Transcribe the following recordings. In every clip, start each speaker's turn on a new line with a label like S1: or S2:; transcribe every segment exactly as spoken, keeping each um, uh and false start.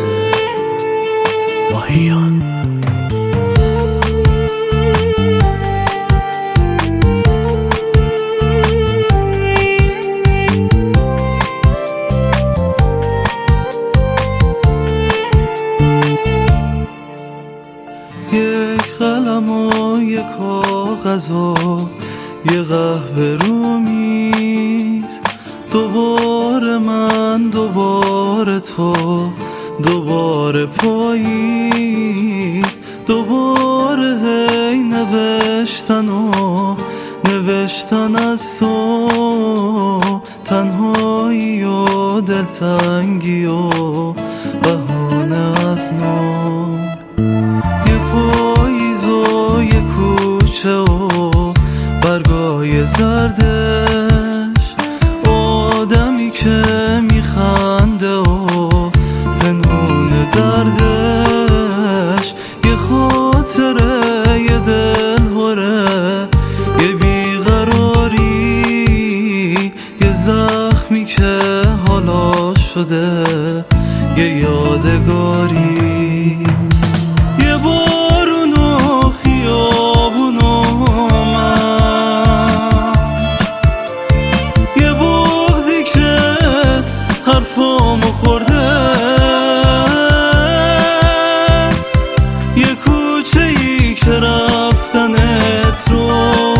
S1: ماهیان.
S2: یک قلم و یک کاغذ و یه قهوه رو میز، دوباره من دوباره تو دوباره پاییز، دوباره هی نوشتن و نوشتن از تو، تنهایی و دلتنگی و بهانه از نو، یه پاییز و یه کوچه و برگای زردش، آدمی که میخنده و پنهون دردش، یه خاطره یه دلهوره، یه بیقراری، یه زخمی که حالا شده یه یادگاری، یه بارون و خیابون و من، یه بغضی که حرفامو خورده، یه کوچه ای که رفتنت رو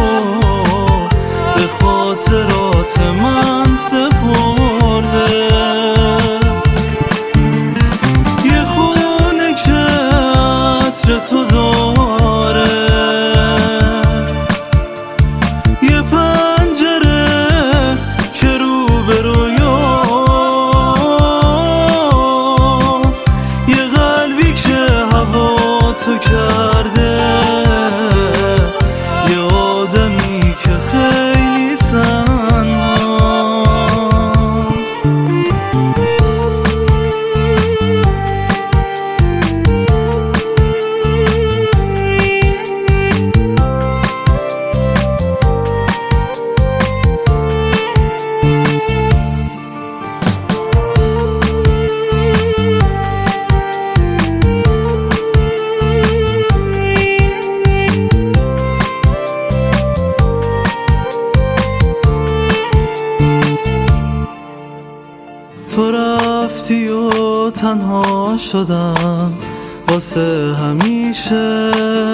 S2: به خاطرات من سپرده، تو داره، یه پنجره که رو به رویاست، یه قلبی که هوا تو کرده، یه آدمی که خیلی تنهاست. تو رفتی و تنها شدم واسه همیشه،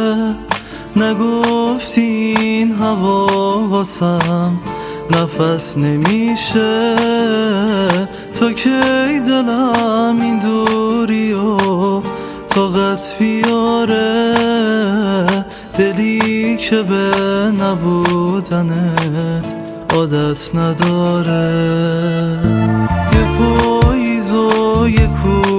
S2: نگفتی این هوا واسم نفس نمیشه، تو کی دلم این دوری و طاقت بیاره، دلی که به نبودنت عادت نداره، یه پاییز و یه کوچه